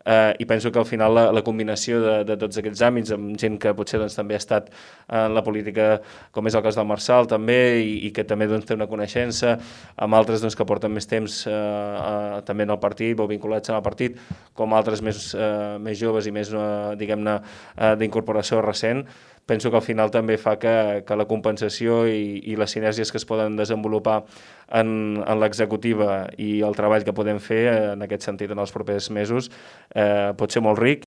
i penso que al final la combinació de tots aquests àmbits, amb gent que potser doncs, també ha estat en la política, com és el cas del Marçal també, i que també doncs, té una coneixença, amb altres doncs, que porten més temps també en el partit o vinculats en el partit, com altres més joves i més, diguem-ne, d'incorporació recent. Penso que al final també fa que la compensació i les sinergies que es poden desenvolupar en l'executiva i el treball que podem fer en aquest sentit en els propers mesos pot ser molt ric